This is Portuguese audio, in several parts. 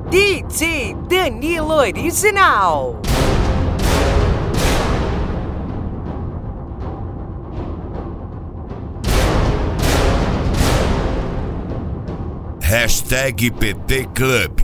DJ Danilo Original. Hashtag PT Club.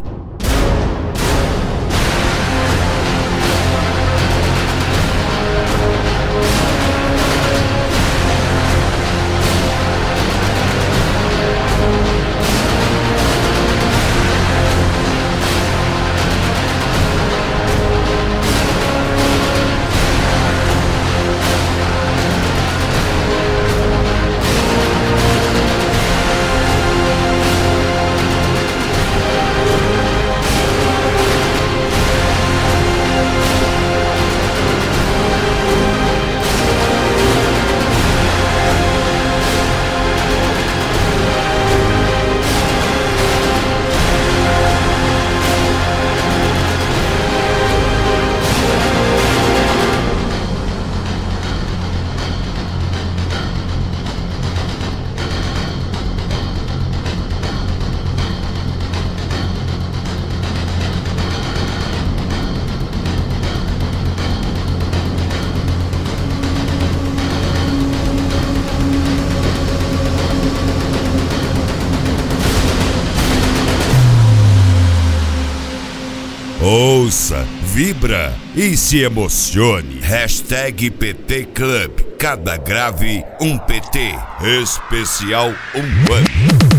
Ouça, vibra e se emocione. Hashtag PT Club. Cada grave, um PT. Especial ano.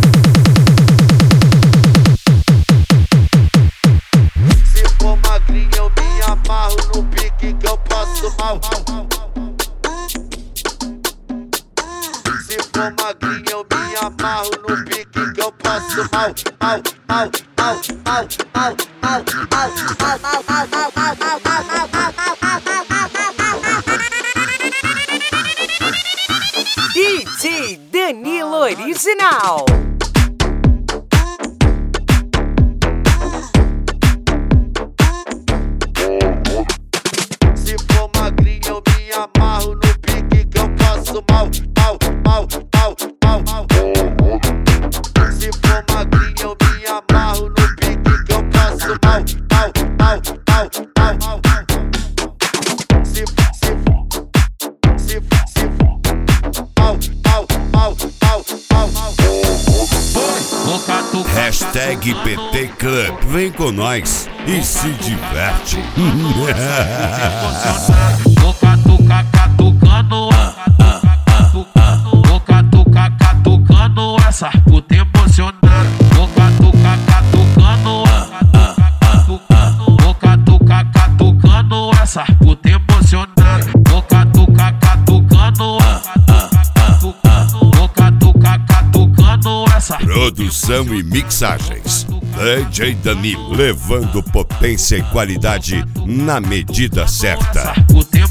Se for magrinho eu me amarro no pique que eu passo mal. Se for magrinho eu me amarro no pique que eu passo mal. DJ Danilo Original. Se for magrinho eu me amarro no pique que eu passo mal. Se for magrinho eu me amarro no pique que eu passo mal. Hashtag PT Club. Vem com nós e se diverte. Vou catucar, catucando, vou catucar, catucando essa puta emocionada. Vou catucar, catucando, vou catucar, catucando essa puta emocionada. Vou catucar, catucando, vou catucar, catucando essa. Produção e mixagens. DJ Danilo, levando potência e qualidade na medida certa.